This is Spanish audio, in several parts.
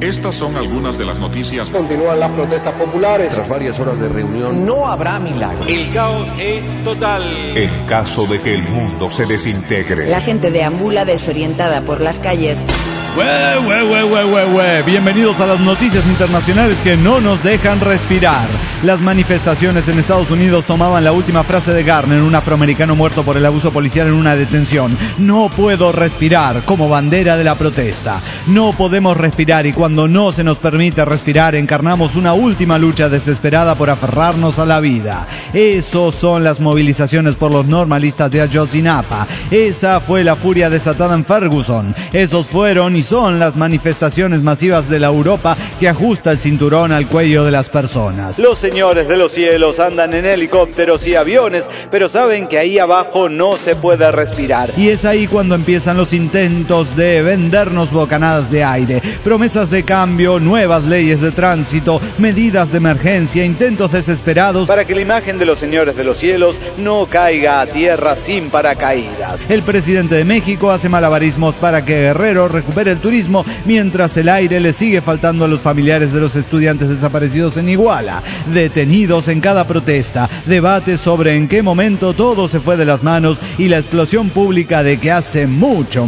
Estas son algunas de las noticias. Continúan las protestas populares. Tras varias horas de reunión, no habrá milagros. El caos es total. En caso de que el mundo se desintegre. La gente deambula desorientada por las calles. Bienvenidos a las noticias internacionales que no nos dejan respirar. Las manifestaciones en Estados Unidos tomaban la última frase de Garner, un afroamericano muerto por el abuso policial en una detención. No puedo respirar, como bandera de la protesta. No podemos respirar y cuando no se nos permite respirar encarnamos una última lucha desesperada por aferrarnos a la vida. Esos son las movilizaciones por los normalistas de Ayotzinapa. Esa fue la furia desatada en Ferguson. Esos fueron y son las manifestaciones masivas de la Europa que ajusta el cinturón al cuello de las personas. Los señores de los cielos andan en helicópteros y aviones, pero saben que ahí abajo no se puede respirar. Y es ahí cuando empiezan los intentos de vendernos bocanadas de aire, promesas de cambio, nuevas leyes de tránsito, medidas de emergencia, intentos desesperados para que la imagen de los señores de los cielos no caiga a tierra sin paracaídas. El presidente de México hace malabarismos para que Guerrero recupere el turismo, mientras el aire le sigue faltando a los familiares de los estudiantes desaparecidos en Iguala, detenidos en cada protesta, debates sobre en qué momento todo se fue de las manos y la explosión pública de que hace mucho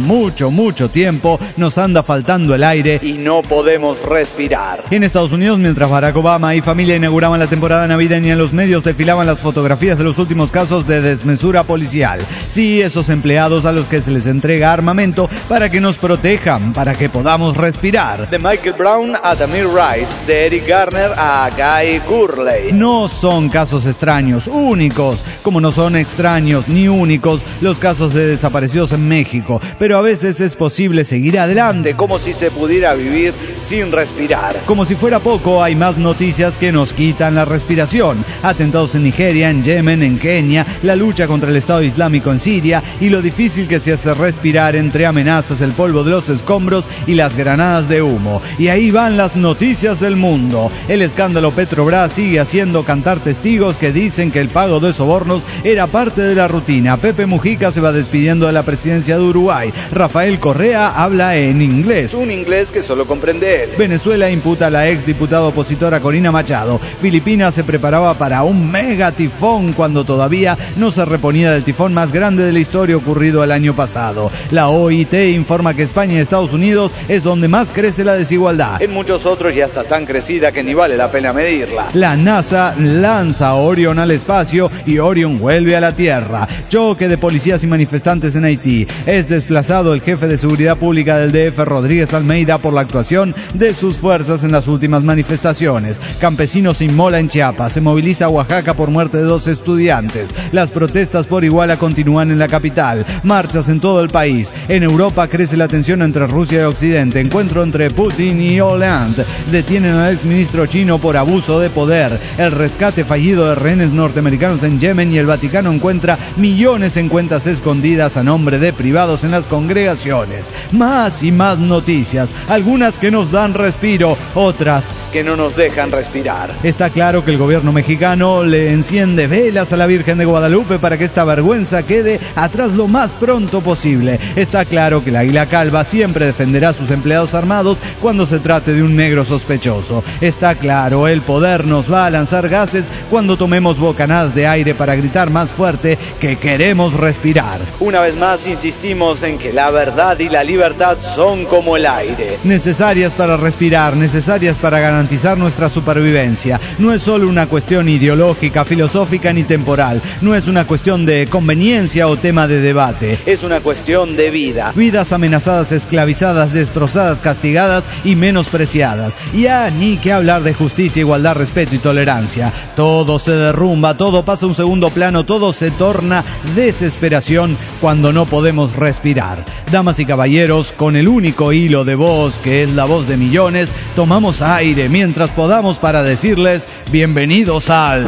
tiempo nos anda faltando el aire y no podemos respirar. En Estados Unidos, mientras Barack Obama y familia inauguraban la temporada navideña, en los medios desfilaban las fotografías de los últimos casos de desmesura policial. Sí, esos empleados a los que se les entrega armamento para que nos protejan, para que podamos respirar. De Michael Brown a Tamir Rice, de Eric Garner a Guy Gurley. No son casos extraños, únicos, como no son extraños ni únicos los casos de desaparecidos en México, pero a veces es posible seguir adelante como si se pudiera vivir sin respirar. Como si fuera poco, hay más noticias que nos quitan la respiración. Atentados en Nigeria, en Yemen, en Kenia, la lucha contra el Estado Islámico en Siria y lo difícil que se hace respirar entre amenazas, el polvo de los escombros y las granadas de humo. Y ahí van las noticias del mundo. El escándalo Petrobras sigue haciendo cantar testigos que dicen que el pago de sobornos era parte de la rutina. Pepe Mujica se va despidiendo de la presidencia de Uruguay. Rafael Correa habla en inglés, un inglés que solo comprende él. Venezuela imputa a la exdiputada opositora Corina Machado. Filipinas se preparaba para un mega tifón cuando todavía no se reponía del tifón más grande de la historia ocurrido el año pasado. La OIT informa que España y Estados Unidos es donde más crece la desigualdad. En muchos otros ya está tan crecida que ni vale la pena medirla. La NASA lanza a Orion al espacio y Orion vuelve a la Tierra. Choque de policías y manifestantes en Haití. Es desplazado el jefe de seguridad pública del DF, Rodríguez Almeida, por la actuación de sus fuerzas en las últimas manifestaciones. Campesinos se inmola en Chiapas. Se moviliza a Oaxaca por muerte de 2 estudiantes. Las protestas por Iguala continúan en la capital. Marchas en todo el país. En Europa crece la tensión entre Rusia y Occidente. Encuentro entre Putin y Hollande. Detienen al exministro chino por abuso de poder. El rescate fallido de rehenes norteamericanos en Yemen y el Vaticano encuentra millones en cuentas escondidas a nombre de privados en las congregaciones. Más y más noticias. Algunas que nos dan respiro, otras que no nos dejan respirar. Está claro que el gobierno mexicano le enciende velas a la Virgen de Guadalupe para que esta vergüenza quede atrás lo más pronto posible. Está claro que la Águila Calva siempre defenderá a sus empleados armados cuando se trate de un negro sospechoso. Está claro, el poder nos va a lanzar gases cuando tomemos bocanadas de aire para gritar más fuerte que queremos respirar. Una vez más insistimos en que la verdad y la libertad son como el aire. Necesarias para respirar, necesarias para garantizar nuestra supervivencia. No es solo una cuestión ideológica, filosófica ni temporal. No es una cuestión de conveniencia o tema de debate. Es una cuestión de vida. Vidas amenazadas, esclavizadas, destrozadas, castigadas y menospreciadas. Ya ni que hablar de justicia, igualdad, respeto y tolerancia. Todo se derrumba, todo pasa a un segundo plano, todo se torna desesperación cuando no podemos respirar. Damas y caballeros, con el único hilo de voz que es la voz de millones, tomamos aire mientras podamos para decirles bienvenidos al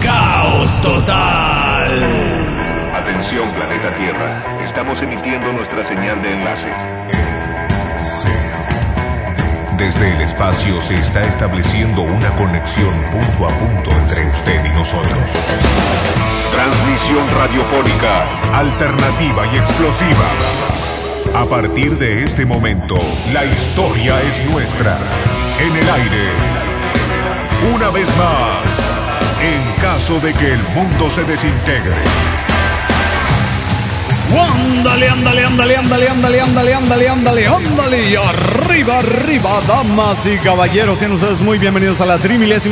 Caos Total. Atención, planeta Tierra. Estamos emitiendo nuestra señal de enlace. Desde el espacio se está estableciendo una conexión punto a punto entre usted y nosotros. Transmisión radiofónica, alternativa y explosiva. A partir de este momento, la historia es nuestra. el aire. Una vez más, en caso de que el mundo se desintegre. Ándale, ándale, ándale, ándale, ándale, ándale, ándale, ándale, ándale. Arriba, arriba, damas y caballeros. Sean ustedes muy bienvenidos a la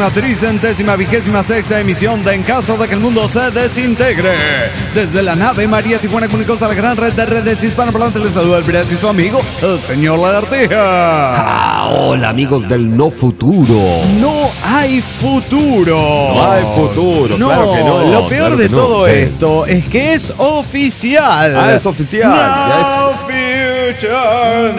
3.000.000, emisión de En caso de que el mundo se desintegre. Desde la nave María Tijuana Cunicosa, la gran red de redes hispanoparlantes, les saluda el pirata y su amigo, el señor Lagartija. Hola, amigos del no futuro. No hay futuro. No hay futuro, No, claro que no. lo peor claro de que no, todo sí. esto es que es oficial. Ah, es oficial. No future,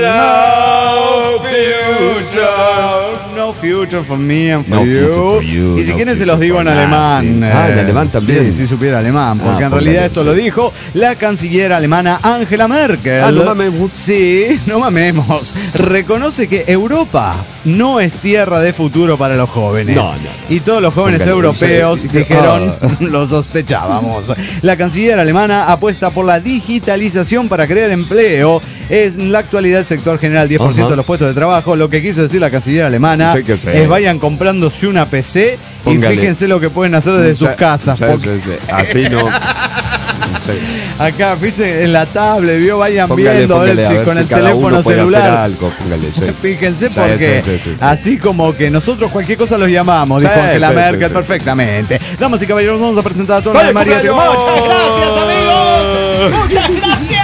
no future, no future for me and for No you. future for you, Y si no quieren se los future digo en for alemán. us. Ah, en alemán también. Sí, si supiera alemán, porque en póngale, realidad esto sí. lo dijo la canciller alemana Angela Merkel. Ah, no mamemos. Sí, no mamemos. Reconoce que Europa no es tierra de futuro para los jóvenes. No. Y todos los jóvenes Póngale, europeos sí, dijeron, lo sospechábamos. La canciller alemana apuesta por la digitalización para crear empleo. En la actualidad el sector genera el 10% Ajá. de los puestos de trabajo. Lo que quiso decir la canciller alemana Sí, que sí. es vayan comprándose una PC Póngale. y fíjense lo que pueden hacer desde sus casas. Sí, Porque sí, sí. Así no. Sí. acá, fíjense en la tablet, vayan Póngale, viendo a ver póngale, si a ver con si el cada teléfono uno puede hacer celular. algo, póngale, sí. Fíjense Sí, porque sí. así como que nosotros cualquier cosa los llamamos, dijo Sí, Angela sí, Merkel sí. perfectamente. Damas y caballeros, vamos a presentar a toda la ¡Feliz María. cumpleaños! Muchas gracias, amigos. Muchas gracias.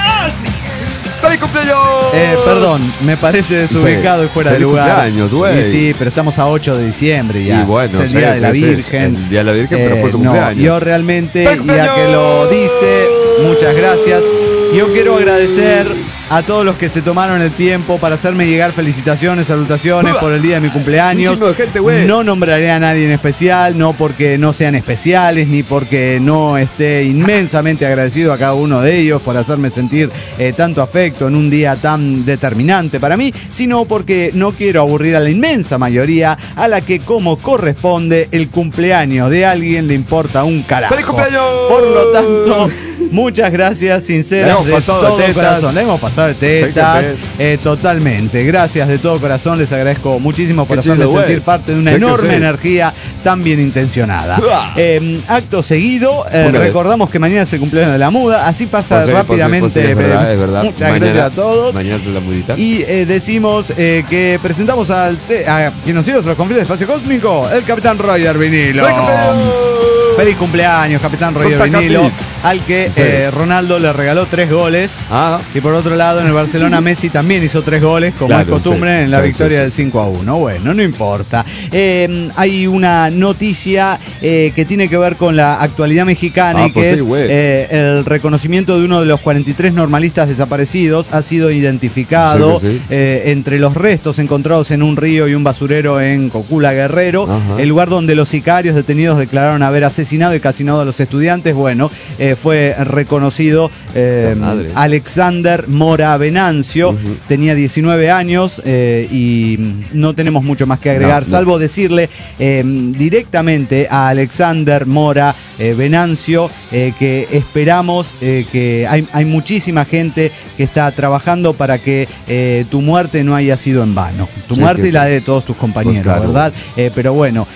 ¡Feliz cumpleaños! Perdón, me parece desubicado Sí. y fuera de Feliz lugar. cumpleaños, güey. Y sí, pero estamos a 8 de diciembre ya. Y bueno, es el Día de la Virgen. El Día de la Virgen, pero fue su No, cumpleaños. yo realmente, ¡Feliz ya que lo dice, muchas gracias. Yo quiero agradecer a todos los que se tomaron el tiempo para hacerme llegar felicitaciones, salutaciones por el día de mi cumpleaños. Un chingo de gente, güey. No nombraré a nadie en especial, no porque no sean especiales, ni porque no esté inmensamente agradecido a cada uno de ellos por hacerme sentir tanto afecto en un día tan determinante para mí, sino porque no quiero aburrir a la inmensa mayoría a la que, como corresponde, el cumpleaños de alguien le importa un carajo. ¡Feliz cumpleaños! Por lo tanto, muchas gracias sinceras Le hemos de pasado de todo tetas. corazón. Le hemos pasado de tetas, Sí, totalmente. Gracias de todo corazón, les agradezco muchísimo por Qué hacerme chido, güey. sentir parte de una Sí que enorme sí. energía tan bien intencionada. Uah. Acto seguido, Póngale. recordamos que mañana es el cumpleaños de la muda, así pasa Pues sí, rápidamente. pues sí, es verdad, es verdad. Muchas Mañana- gracias a todos. Mañana es la mudita. Y decimos que presentamos a quien nos sirve los conflictos del espacio cósmico, el Capitán Roger Vinilo. ¡Feliz cumpleaños! Feliz cumpleaños, Capitán Roger Costa Vinilo, Capi. al que Sí. Ronaldo le regaló 3 goles. Ah, Y por otro lado, en el Barcelona, Messi también hizo 3 goles, como Claro, es costumbre, sí, en la sí, victoria sí, del 5-1. Bueno, no importa. Hay una noticia que tiene que ver con la actualidad mexicana Ah, y que pues sí, es güey. el reconocimiento de uno de los 43 normalistas desaparecidos. Ha sido identificado Sí, entre los restos encontrados en un río y un basurero en Cocula, Guerrero, Ajá. el lugar donde los sicarios detenidos declararon haber asesinado y calcinado a los estudiantes. Bueno, fue reconocido madre. Alexander Mora Venancio, tenía 19 años y no tenemos mucho más que agregar, No, no. salvo decirle directamente a Alexander Mora Venancio que esperamos que hay muchísima gente que está trabajando para que tu muerte no haya sido en vano. Tu Sí, muerte que y la sí. de todos tus compañeros, Pues claro. ¿verdad? Pero bueno,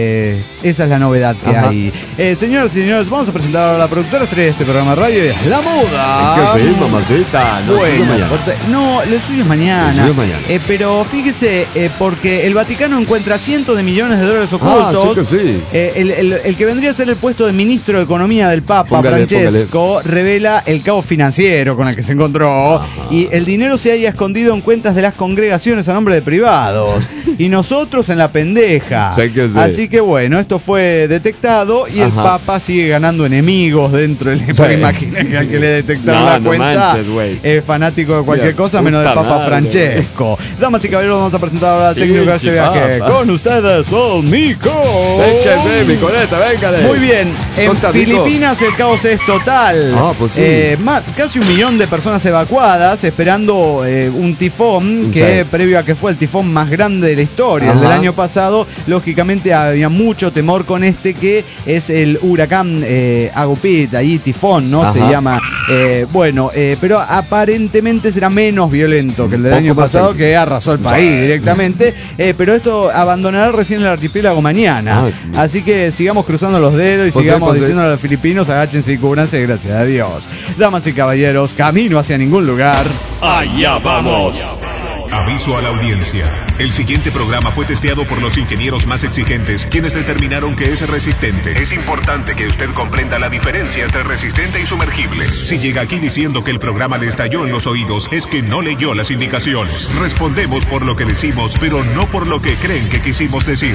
esa es la novedad que Ajá. hay. Señoras y señores, vamos a presentar ahora a la productora estrella de este programa de radio, y es La Muda. ¿qué sí, mamacita? No, Bueno, sí, mañana. no, lo suyo es mañana. Lo suyo es mañana. Pero fíjese, porque el Vaticano encuentra cientos de millones de dólares Ah, ocultos. sí que sí. El que vendría a ser el puesto de ministro de Economía del Papa, Póngale, Francesco, revela el caos financiero con el que se encontró. Ajá. Y el dinero se haya escondido en cuentas de las congregaciones a nombre de privados. Y nosotros en la pendeja. Sí que sí. Así que bueno, esto fue detectado y el Ajá. Papa sigue ganando enemigos dentro del... Sí. Imagina que al que le detectaron No, la no cuenta manches, güey. es fanático de cualquier Mira, cosa menos del puta Papa madre, Francesco. Damas y caballeros, vamos a presentar ahora al técnico de este Pinche viaje. Papa. Con ustedes, Olmico. Sí que sí, mi coleta, véngale. Muy bien, en Costa Rico. Filipinas el caos es total. Ah, pues sí. Casi 1 millón de personas evacuadas esperando un tifón que Sí. previo a que fue el tifón más grande de la historia. El del año pasado, lógicamente, había mucho temor con este, que es el huracán Agupit, ahí tifón, ¿no? Se llama. Pero aparentemente será menos violento que el del año pasado, que arrasó el país directamente. Pero esto abandonará recién el archipiélago mañana. Así que sigamos cruzando los dedos y sigamos diciendo a los filipinos: agáchense y cúbranse, gracias a Dios. Damas y caballeros, camino hacia ningún lugar. ¡Allá vamos! Aviso a la audiencia. El siguiente programa fue testeado por los ingenieros más exigentes, quienes determinaron que es resistente. Es importante que usted comprenda la diferencia entre resistente y sumergible. Si llega aquí diciendo que el programa le estalló en los oídos, es que no leyó las indicaciones. Respondemos por lo que decimos, pero no por lo que creen que quisimos decir.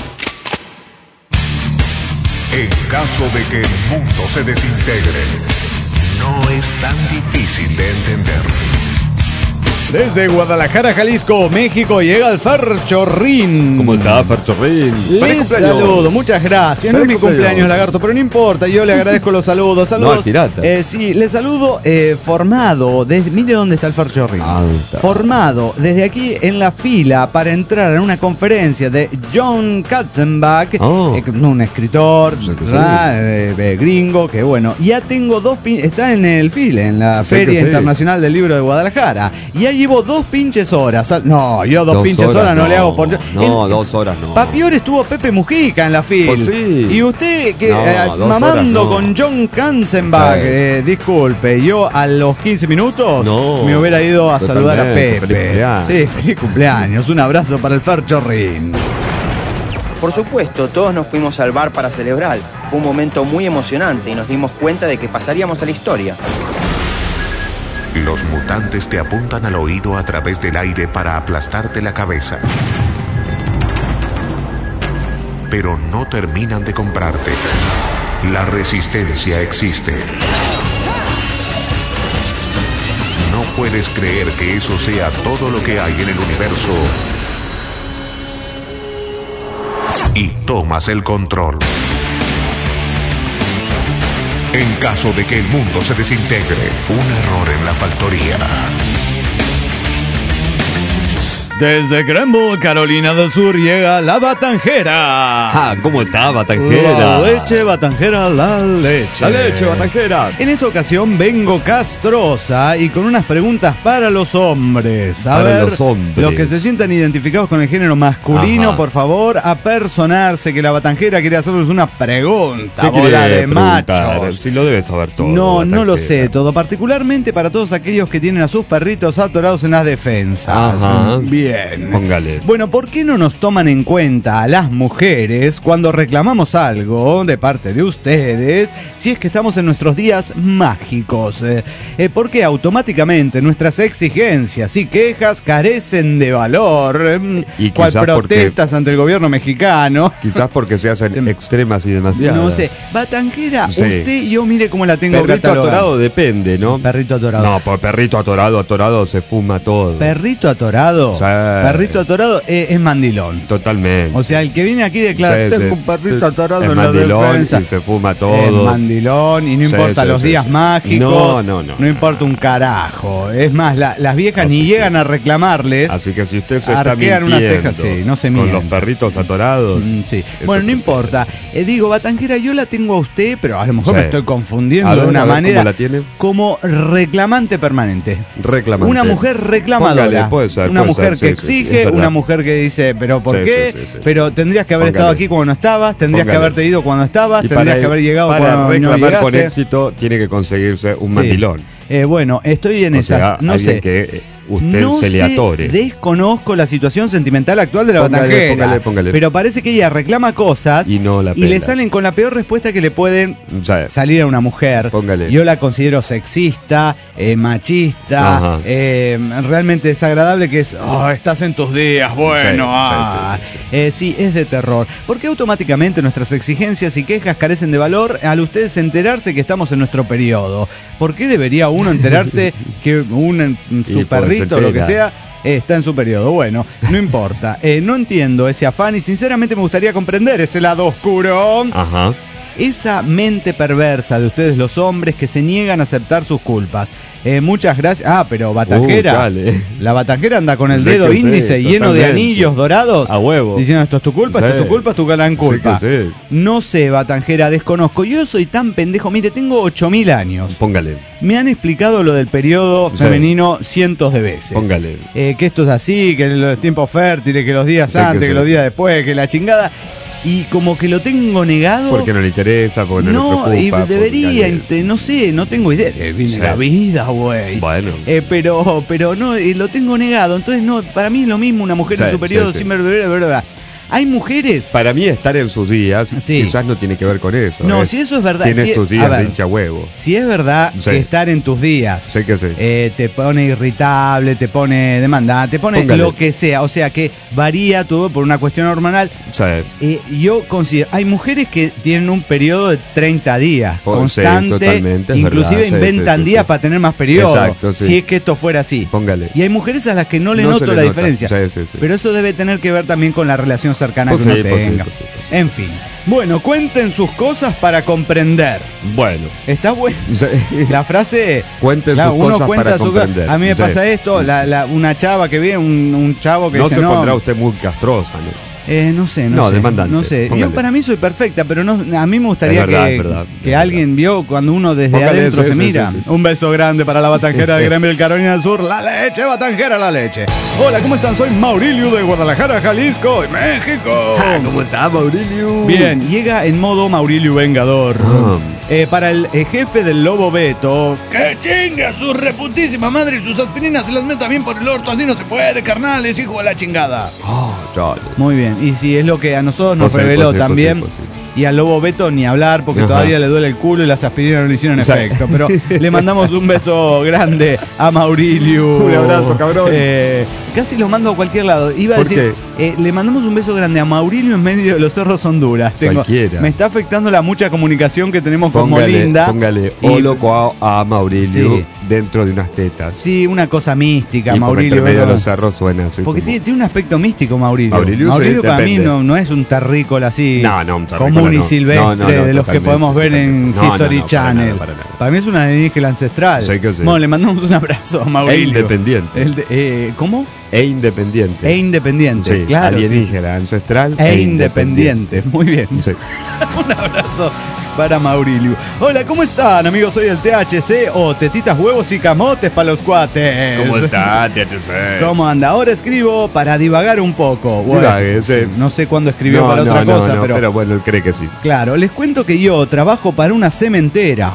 En caso de que el mundo se desintegre, no es tan difícil de entender. Desde Guadalajara, Jalisco, México, llega el Ferchorrín. ¿Cómo está, Ferchorrín? Les saludo, muchas gracias. No es mi cumpleaños, lagarto, pero no importa, yo le agradezco los saludos. Saludos. No, pirata. Sí, les saludo formado, mire dónde está el Ferchorrín. Formado desde aquí en la fila para entrar en una conferencia de John Katzenbach, un escritor gringo, que bueno, ya tengo está en el FILE, en la Feria Internacional del Libro de Guadalajara, y ahí llevo 2 pinches horas. No, yo 2 pinches horas no le hago por... No, 2 horas no. Peor estuvo Pepe Mujica en la fila. Pues sí. Y usted que mamando con John Katzenbach, disculpe, yo a los 15 minutos me hubiera ido a saludar a Pepe. Feliz cumpleaños. Sí, feliz cumpleaños. Un abrazo para el Ferchorrín. Por supuesto, todos nos fuimos al bar para celebrar. Fue un momento muy emocionante y nos dimos cuenta de que pasaríamos a la historia. Los mutantes te apuntan al oído a través del aire para aplastarte la cabeza. Pero no terminan de comprarte. La resistencia existe. No puedes creer que eso sea todo lo que hay en el universo. Y tomas el control. En caso de que el mundo se desintegre, un error en la factoría. Desde Greenville, Carolina del Sur, llega la Batanjera. ¿Cómo está, Batanjera? La leche, Batanjera, la leche. La leche, Batanjera. En esta ocasión vengo castrosa y con unas preguntas para los hombres. A ver, los hombres. Los que se sientan identificados con el género masculino, por favor, apersonarse, que la Batanjera quiere hacerles una pregunta. ¿Qué quiere de preguntar? machos. Si lo debes saber todo. No lo Batanjera. sé todo. Particularmente para todos aquellos que tienen a sus perritos atorados en las defensas. Bien. Póngale. Bueno, ¿por qué no nos toman en cuenta a las mujeres cuando reclamamos algo de parte de ustedes si es que estamos en nuestros días mágicos? Porque automáticamente nuestras exigencias y quejas carecen de valor. Y ¿Cuál protestas ante el gobierno mexicano? Quizás porque se hacen extremas y demasiadas. No sé. Batanjera, Sí. usted, yo mire cómo la tengo Perrito catalogada. atorado depende, ¿no? Perrito atorado. No, pues perrito atorado se fuma todo. Perrito atorado. Sí. Perrito atorado es mandilón. Totalmente. O sea, el que viene aquí declara: Sí, tengo un perrito atorado es en la mandilón defensa. y se fuma Es todo. mandilón y no Sí, importa sí, los sí, días sí. mágicos. No. importa un carajo. Es más, las viejas ni llegan a reclamarles. Así que si usted se está arquean mintiendo una ceja, sí, no se con miente. los perritos atorados. Sí. eso Bueno, no prefiere. importa. Digo, Batanjera, yo la tengo a usted, pero a lo mejor Sí. me estoy confundiendo A ver, de una a ver, manera. ¿cómo la tiene? Como reclamante permanente. Reclamante. Una mujer reclamadora. Póngale, puede ser, una puede mujer ser, que sí, sí, exige, es verdad. una mujer que dice, pero ¿por Sí, qué? sí. Pero tendrías que haber Póngale. estado aquí cuando no estabas, tendrías que Póngale. haberte ido cuando estabas, Y tendrías que haber llegado para cuando no reclamar con llegaste. éxito tiene que conseguirse un Sí. mandilón. Bueno, estoy en O esas, sea, no alguien sé. que usted No se le sé, atore. desconozco la situación sentimental actual de la Póngale, Batanjera. póngale. Pero parece que ella reclama cosas Y no la le pela. salen con la peor respuesta que le pueden O sea, salir a una mujer. Póngale. Yo la considero sexista, machista, Ajá. realmente desagradable, que es, estás en tus días, bueno. Sí, es de terror. Porque automáticamente nuestras exigencias y quejas carecen de valor al ustedes enterarse que estamos en nuestro periodo. ¿Por qué debería uno enterarse que su Y perrito o lo que entera. sea está en su periodo? Bueno, no importa. No entiendo ese afán y sinceramente me gustaría comprender ese lado oscuro. Ajá. esa mente perversa de ustedes los hombres que se niegan a aceptar sus culpas. Muchas gracias. Pero Batanjera. Chale. La Batanjera anda con el Sí dedo que sí, índice lleno de totalmente. anillos dorados. A huevo. Diciendo esto es tu culpa, esto es tu culpa, es tu gran culpa. Sí que sí. No sé, Batanjera, desconozco. Yo soy tan pendejo. Mire, tengo 8000 años. Póngale. Me han explicado lo del periodo Sí. femenino cientos de veces. Póngale. Que esto es así, que los tiempos fértiles, que los días Sí, antes, que que sí. los días después, que la chingada. Y como que lo tengo negado. Porque no le interesa, porque no le y preocupa. debería, porque- no sé, no tengo idea. Viene Sí. la vida, güey. Bueno. Pero no, lo tengo negado. Entonces, no, para mí es lo mismo una mujer Sí, en su periodo sí. sin verdad. Hay mujeres. Para mí estar en sus días Sí. quizás no tiene que ver con eso. No, si eso es verdad. Tienes si- tus a días ver, de hincha huevo. Si es verdad Sí. que estar en tus días Sé que sí. te pone irritable, te pone demandante, te pone Póngale. lo que sea. O sea que varía todo por una cuestión hormonal. O sea, Yo considero, hay mujeres que tienen un periodo de 30 días Sí, constante, totalmente, es inclusive verdad, sí, inventan sí, días sí. para tener más periodos, Exacto, sí. si es que esto fuera así. póngale. Y hay mujeres a las que no le No noto se le la nota. diferencia. Sí. Pero eso debe tener que ver también con la relación cercana Pues que uno sí, pues sí, tenga. pues sí, pues sí. En fin. Bueno, cuenten sus cosas para comprender. Bueno. Está bueno. Sí. La frase. Cuenten claro, sus uno cosas cuenta para su- comprender. A mí me Sí. pasa esto, una chava que viene, un chavo que No dice se pondrá usted muy castrosa, ¿no? no sé, No, sé. demandante, No sé. Yo póngale. para mí soy perfecta, pero no, a mí me gustaría Es verdad, que, es verdad, que es alguien vio cuando uno desde Póngale, adentro sí, se sí, mira. sí, sí. Un beso grande para la Batanjera de Gremio Carolina del Sur. La leche, Batanjera, la leche. Hola, ¿cómo están? Soy Maurilio de Guadalajara, Jalisco, México. ¿Cómo está, Maurilio? Bien, llega en modo Maurilio Vengador. Para el jefe del Lobo Beto, que chinga su reputísima madre y sus aspirinas se las meta bien por el orto, así no se puede, carnales, hijo de la chingada. Chale. Muy bien, y si es lo que a nosotros nos Pues sí, reveló pues sí, también, pues sí, pues y al Lobo Beto ni hablar porque Ajá. todavía le duele el culo y las aspirinas no le hicieron Sí. efecto, pero le mandamos un beso grande a Maurilio. Un abrazo, cabrón. Casi lo mando a cualquier lado. Iba a ¿Por decir, le mandamos un beso grande a Maurilio en medio de los Cerros Honduras. Cualquiera. Me está afectando la mucha comunicación que tenemos con Molinda. Póngale Y- holoco a Maurilio Sí. dentro de unas tetas. Sí, una cosa mística, Y por Maurilio. entre medio de ¿verdad? los cerros suena así. Porque como- tiene un aspecto místico, Maurilio. Maurilio, sí, para mí depende. no es un terrícola así No, un terrícola común y no. silvestre No, de los que totalmente, podemos ver en totalmente. No, History no, para Channel. nada, para nada. Para mí es una alienígena ancestral. Sí que sí. Bueno, le mandamos un abrazo a Maurilio. independiente. ¿Cómo? E independiente. E independiente, Sí, claro. alienígena, ancestral. E independiente. Muy bien. Sí. Un abrazo para Maurilio. Hola, ¿cómo están, amigos? Soy el THC o Tetitas, Huevos y Camotes para los cuates. ¿Cómo está, THC? ¿Cómo anda? Ahora escribo para divagar un poco. Bueno, Divague, sí. no sé cuándo escribió No, para no, otra no, cosa, no, pero bueno, él cree que sí. claro, les cuento que yo trabajo para una cementera.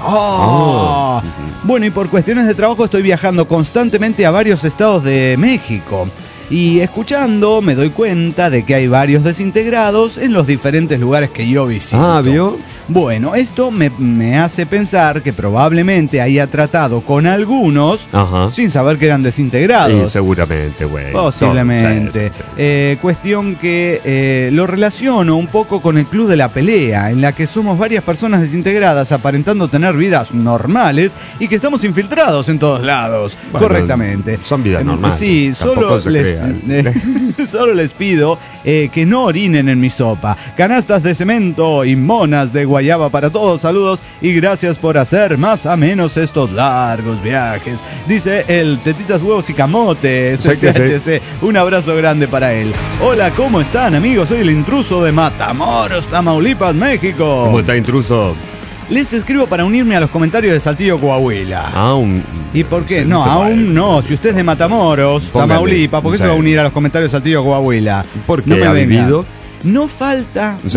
Oh. Bueno, y por cuestiones de trabajo estoy viajando constantemente a varios estados de México. Y escuchando me doy cuenta de que hay varios desintegrados en los diferentes lugares que yo visito. ¿Vio? Bueno, esto me hace pensar que probablemente haya tratado con algunos Ajá. sin saber que eran desintegrados. Y seguramente, güey. Posiblemente. Sí, sí. Cuestión que lo relaciono un poco con el club de la pelea, en la que somos varias personas desintegradas aparentando tener vidas normales y que estamos infiltrados en todos lados. Bueno, correctamente. son vidas normales. Sí, Tampoco se crean. solo les pido que no orinen en mi sopa. Canastas de cemento y monas de guayaba para todos. Saludos y gracias por hacer más a menos estos largos viajes. Dice el Tetitas, Huevos y Camotes. Sé que THC. Un abrazo grande para él. Hola, ¿cómo están, amigos? Soy el intruso de Matamoros, Tamaulipas, México. ¿Cómo está, intruso? Les escribo para unirme a los comentarios de Saltillo, Coahuila. ¿Y por qué? Sí, No, mucho aún mal. no. Si usted es de Matamoros, Póngale. Tamaulipas, ¿por qué Sí. se va a unir a los comentarios de Saltillo, Coahuila? Porque No me ha venga. vivido. No falta, Sí.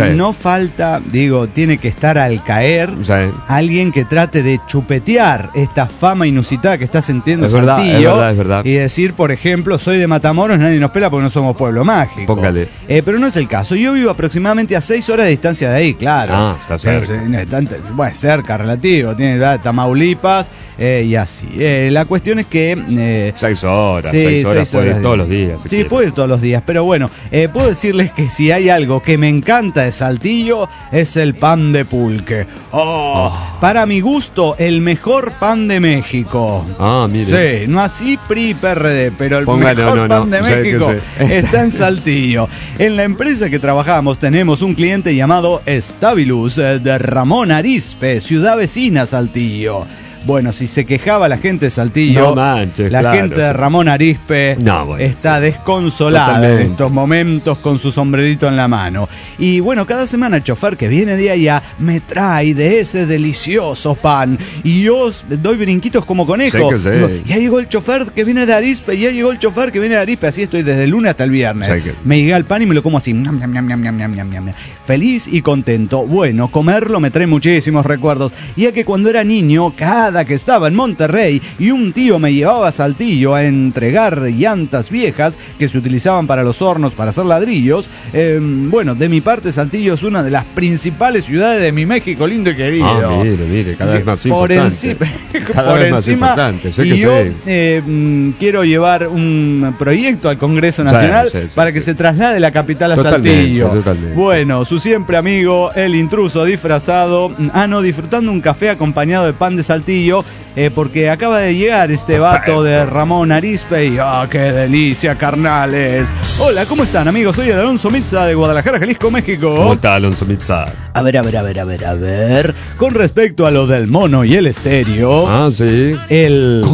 digo, tiene que estar al caer Sí. alguien que trate de chupetear esta fama inusitada que está sintiendo Es verdad, Saltillo. es verdad. Y decir, por ejemplo, soy de Matamoros, nadie nos pela porque no somos pueblo mágico. Póngale. Pero no es el caso. Yo vivo aproximadamente a 6 horas de distancia de ahí, claro. Ah, está cerca. Bueno, cerca, relativo. Tiene Tamaulipas. y así. La cuestión es que... 6 horas, sí, 6 horas, 6 horas puede ir todos los días. Si sí, quiere. puedo ir todos los días, pero bueno, puedo decirles que si hay algo que me encanta de Saltillo es el pan de pulque. Para mi gusto, el mejor pan de México. Ah, mire. Sí, no así PRI, PRD, pero el Póngale, mejor pan de sé que México sé. está en Saltillo. En la empresa que trabajamos tenemos un cliente llamado Stabilus de Ramón Arizpe, ciudad vecina Saltillo. Bueno, si se quejaba la gente de Saltillo, No manches, la claro, gente de sí. Ramón Arizpe No, bueno, está sí. desconsolada en Totalmente. estos momentos con su sombrerito en la mano. Y bueno, cada semana el chofer que viene de allá me trae de ese delicioso pan. Y yo doy brinquitos como conejo. Sí que sí. Digo, ya llegó el chofer que viene de Arizpe, ya llegó el chofer que viene de Arizpe. Así estoy desde el lunes hasta el viernes. Sí que- Me llega el pan y me lo como así. Ñam, ñam, ñam, ñam, ñam, ñam, ñam, ñam. Feliz y contento. Bueno, comerlo me trae muchísimos recuerdos. Ya que cuando era niño, cada que estaba en Monterrey y un tío me llevaba a Saltillo a entregar llantas viejas que se utilizaban para los hornos para hacer ladrillos, bueno, de mi parte Saltillo es una de las principales ciudades de mi México lindo y querido. Ah, mire, cada vez más Por importante. encima, Cada por vez más encima, importante, sé y que yo sí. quiero llevar un proyecto al Congreso Nacional Sí, para que se traslade la capital a Totalmente, Saltillo. totalmente. Bueno, su siempre amigo, el intruso disfrazado, disfrutando un café acompañado de pan de Saltillo, porque acaba de llegar este vato de Ramón Arizpe y qué delicia, carnales. Hola, ¿cómo están, amigos? Soy el Alonso Mitza de Guadalajara, Jalisco, México. ¿Cómo está Alonso Mitza? A ver. Con respecto a lo del mono y el estéreo, Ah, sí. el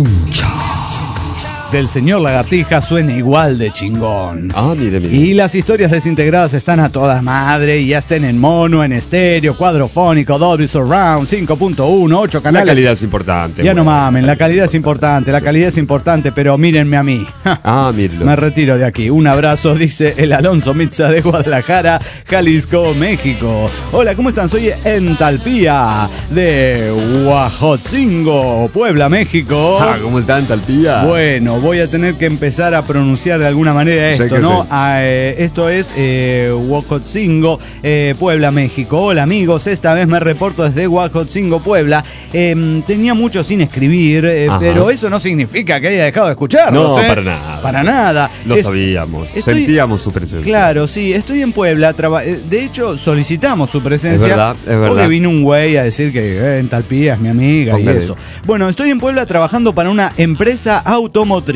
del señor Lagartija suena igual de chingón. Ah, mire. Y las historias desintegradas están a toda madre y ya estén en mono, en estéreo, cuadrofónico, Dolby Surround, 5.1, 8 La canales. calidad es importante. Ya no bueno. mamen, la calidad es importante, pero mírenme a mí. Ah, mírelo. Me retiro de aquí. Un abrazo, dice el Alonso Mitza de Guadalajara, Jalisco, México. Hola, ¿cómo están? Soy Entalpía de Huajotzingo, Puebla, México. Ah, ¿cómo está en Talpía? Bueno, voy a tener que empezar a pronunciar de alguna manera Sé esto, que ¿no? sí. Esto es Huajotzingo, Puebla, México. Hola, amigos, esta vez me reporto desde Huajotzingo, Puebla. Tenía mucho sin escribir, pero eso no significa que haya dejado de escucharlos. No, para nada. Para nada. Lo sabíamos. estoy- Sentíamos su presencia. Claro, sí, estoy en Puebla. De hecho, solicitamos su presencia. Es verdad. Porque vino un güey a decir que en Talpía es mi amiga Póngale. y eso. Bueno, estoy en Puebla trabajando para una empresa automotriz.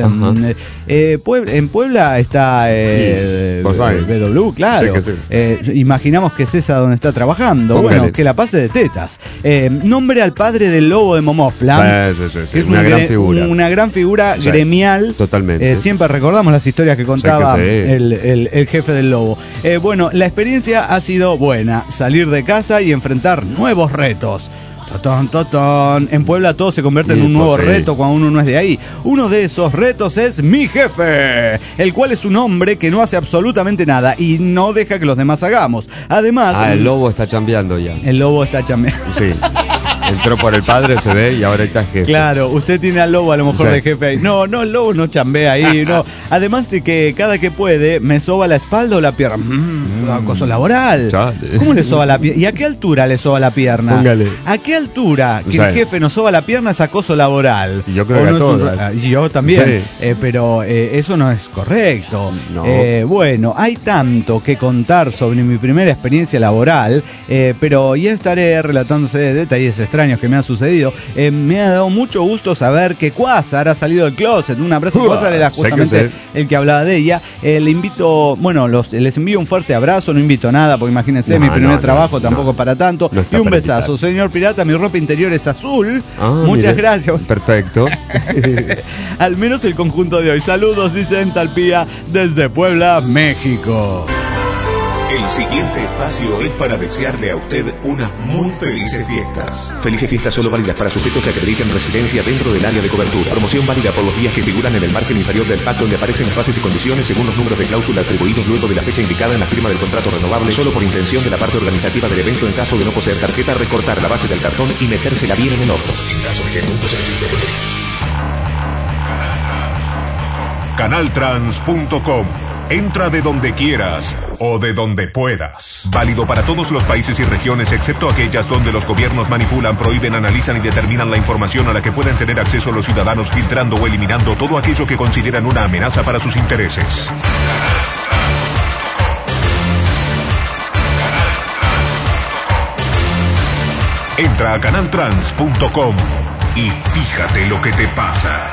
En Puebla está Volkswagen. BW, claro. Sí que sí. Imaginamos que es esa donde está trabajando. Póngale. Bueno, que la pase de tetas. Nombre al padre del lobo de Momosfla. Sí. Que es Una gran figura. Una gran figura Sí, gremial. totalmente. Siempre recordamos las historias que contaba Sí que sí. el jefe del lobo. Bueno, la experiencia ha sido buena. Salir de casa y enfrentar nuevos retos. Totón. En Puebla todo se convierte en un nuevo Sí. reto cuando uno no es de ahí. Uno de esos retos es mi jefe, el cual es un hombre que no hace absolutamente nada y no deja que los demás hagamos. Además, El lobo está chambeando ya. el lobo está chambeando. Sí. Entró por el padre, se ve, y ahora está jefe. Claro, usted tiene al lobo a lo mejor Sí. de jefe ahí. No, el lobo no chambea ahí, no. Además de que cada que puede me soba la espalda o la pierna. Acoso laboral. Chale. ¿Cómo le soba la pierna? ¿Y a qué altura le soba la pierna? Póngale. ¿A qué altura que Sí. el jefe nos soba la pierna es acoso laboral? Y yo creo ¿O que a no es un- todas. y yo también. Sí. Pero eso no es correcto. No. Bueno, hay tanto que contar sobre mi primera experiencia laboral, pero ya estaré relatándose de detalles extraños que me han sucedido. Me ha dado mucho gusto saber que Quasar ha salido del closet. Un abrazo. Quasar era Sé que justamente sé. el que hablaba de ella. Le invito, les envío un fuerte abrazo. No invito nada, porque imagínense, mi primer trabajo tampoco para tanto. No está Y un para besazo. invitar. Señor Pirata, mi ropa interior es azul. Ah, Muchas mire. gracias. Perfecto. Al menos el conjunto de hoy. Saludos, dice Entalpía desde Puebla, México. El siguiente espacio es para desearle a usted unas muy felices fiestas. Felices fiestas solo válidas para sujetos que acrediten residencia dentro del área de cobertura. Promoción válida por los días que figuran en el margen inferior del pacto, donde aparecen las bases y condiciones según los números de cláusula atribuidos luego de la fecha indicada en la firma del contrato renovable, solo por intención de la parte organizativa del evento. En caso de no poseer tarjeta, recortar la base del cartón y metérsela bien en el orto. En caso de que nunca se necesite. Canaltrans.com Entra de donde quieras o de donde puedas. Válido para todos los países y regiones, excepto aquellas donde los gobiernos manipulan, prohíben, analizan y determinan la información a la que pueden tener acceso los ciudadanos, filtrando o eliminando todo aquello que consideran una amenaza para sus intereses. Entra a canaltrans.com y fíjate lo que te pasa.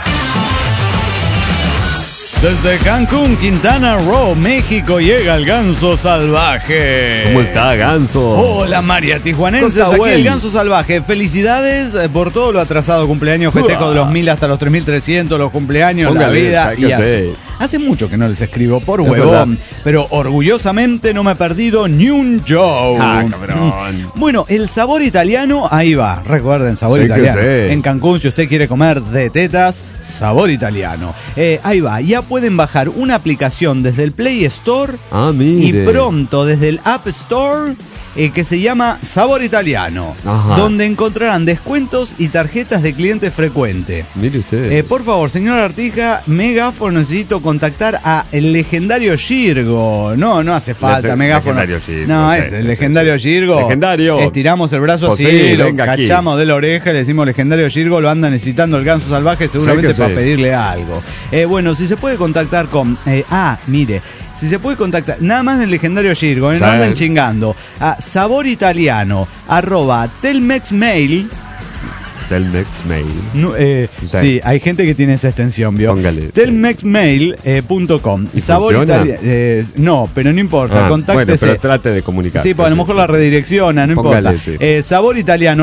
Desde Cancún, Quintana Roo, México, llega el Ganso Salvaje. ¿Cómo está, Ganso? Hola, María Tijuanenses, aquí el Ganso Salvaje. Felicidades por todo lo atrasado, cumpleaños, festejo de los 1000 hasta los 3300, los cumpleaños, Póngale, la vida. Y hace mucho que no les escribo por huevón, pero orgullosamente no me he perdido ni un show. Ah, cabrón. Bueno, el sabor italiano, ahí va. Recuerden, sabor Sí, italiano. que sí. En Cancún, si usted quiere comer de tetas, sabor italiano. Ahí va. Ya pueden bajar una aplicación desde el Play Store y mire. pronto desde el App Store que se llama Sabor Italiano, Ajá. donde encontrarán descuentos y tarjetas de cliente frecuente. Mire usted. Por favor, señor Artija, megáfono, necesito contactar a el legendario Girgo. No hace falta megáfono. Legendario Girgo, No, sí, es el legendario Girgo. Legendario. Estiramos el brazo Pues así, sí, lo venga aquí. cachamos de la oreja, le decimos legendario Girgo, lo anda necesitando el Ganso Salvaje seguramente Sí que para sí. pedirle algo. Bueno, si se puede contactar con... mire... Si se puede contactar, nada más del legendario Girgo, no Sí. andan chingando, a saboritaliano @telmexmail. Telmex Mail. No, sí, hay gente que tiene esa extensión, ¿vio? Póngale. Telmexmail.com. ¿Y funciona? No, pero no importa, contáctese. Bueno, pero trate de comunicarse. Sí, pues a lo mejor la redirecciona, no Póngale, importa. sí. Saboritaliano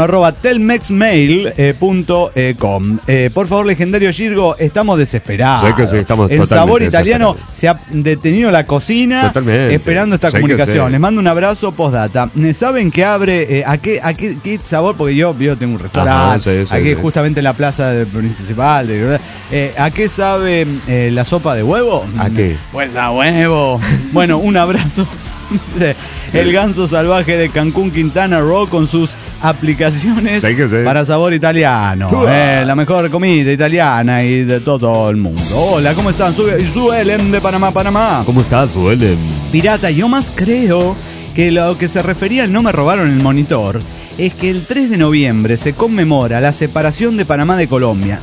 @telmexmail.com. Por favor, legendario Girgo, estamos desesperados. Sé que sí, estamos El totalmente Sabor Italiano desesperados. se ha detenido la cocina Totalmente. esperando esta Sé que comunicación. sí. Les mando un abrazo postdata. ¿Saben qué abre? ¿A qué sabor? Porque yo tengo un restaurante. Ajá, sí, aquí sí. justamente en la plaza principal. ¿A qué sabe la sopa de huevo? ¿A qué? Pues a huevo. Bueno, un abrazo. El Ganso Salvaje de Cancún, Quintana Roo, con sus aplicaciones Sí que sí. para sabor italiano. La mejor comida italiana y de todo el mundo. Hola, ¿cómo están? Suelen de Panamá. ¿Cómo está, Suelen? Pirata, yo más creo que lo que se refería al no me robaron el monitor es que el 3 de noviembre se conmemora la separación de Panamá de Colombia.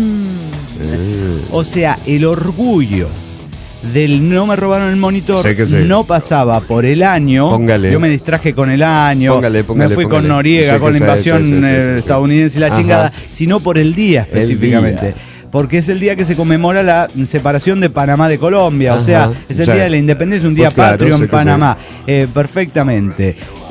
O sea, el orgullo del no me robaron el monitor Sé que sí. no pasaba por el año. Póngale. Yo me distraje con el año. Póngale, me fui con Noriega, Sé con que la sí, invasión sí, estadounidense y la Ajá. chingada, sino por el día específicamente. día. Porque es el día que se conmemora la separación de Panamá de Colombia. O Ajá, sea, es el sí. día de la independencia, un día Pues claro, patrio sé en que Panamá. Perfectamente.